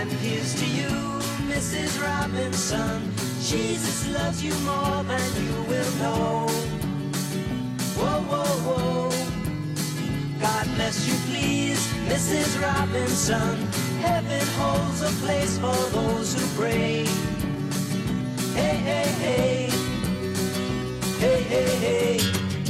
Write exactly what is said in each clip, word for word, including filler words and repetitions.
here's to you, Missus Robinson. Jesus loves you more than you will know. Whoa, whoa, whoa. God bless you, please, Missus Robinson. Heaven holds a place for those who pray. Hey, hey, hey. Hey, hey, hey.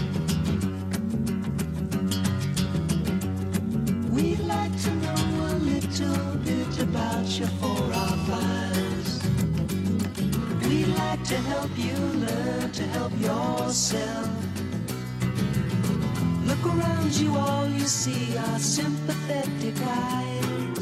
We'd like to know a little bit about you for our files. We'd like to help you learn to help yourself. Look around you, all you see are sympathetic eyes.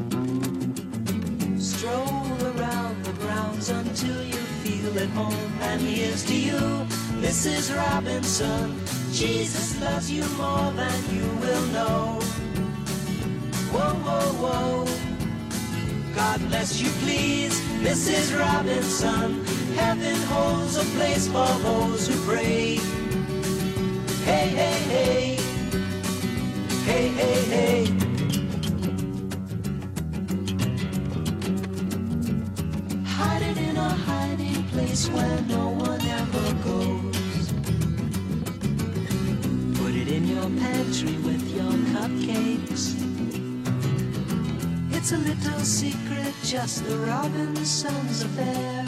Stroll around the grounds until you feel at home. And here's to you, Missus Robinson. Jesus loves you more than you will know. Whoa, whoa, whoa. God bless you, please, Missus Robinson. Heaven holds a place for those who pray. Hey, hey, hey. Hey, hey, hey. Hide it in a hiding place where no one ever goes. Put it in your pantry with your cupcakes. It's a little secret, just the Robinsons' affair.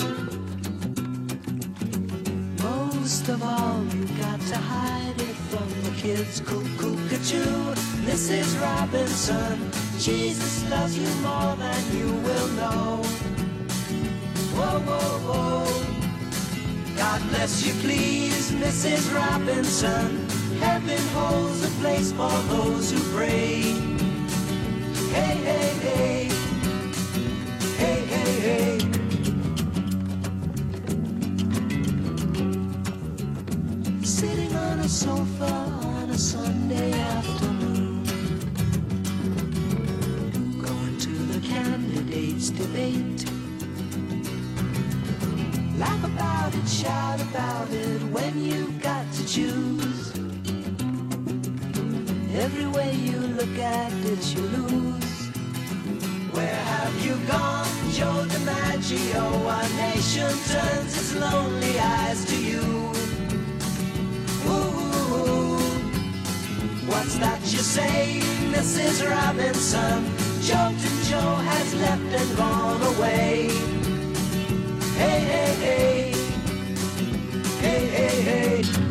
Most of all, you got to hide it from the kids. Cuckoo-ca-choo, Missus Robinson. Jesus loves you more than you will know. Whoa, whoa, whoa. God bless you, please, Missus Robinson. Heaven holds a place for those who pray. Hey, hey, hey. Hey, hey, hey. Sitting on a sofa on a Sunday afternoon, going to the candidates' debate. Laugh about it, shout about it when you've got to choose. Every way you look at it, you lose. Where have you gone, Joe DiMaggio? Our nation turns its lonely eyes to you. Ooh, what's that you say, Missus Robinson? Joltin' Joe has left and gone away. Hey, hey, hey. Hey, hey, hey.